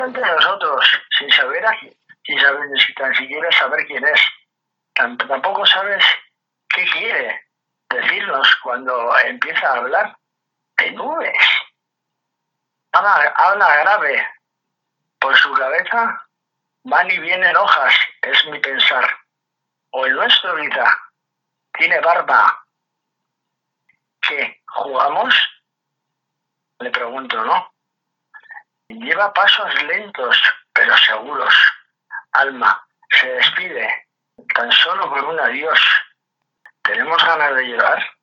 Entre nosotros, sin saber sin tan siquiera saber quién es. Tampoco sabes qué quiere decirnos cuando empieza a hablar de nubes. Habla grave. Por su cabeza van y vienen hojas, es mi pensar. O el nuestro quizá tiene barba. ¿Qué? ¿Jugamos? Le pregunto, ¿no? Lleva pasos lentos, pero seguros. Alma, se despide, tan solo con un adiós. ¿Tenemos ganas de llorar?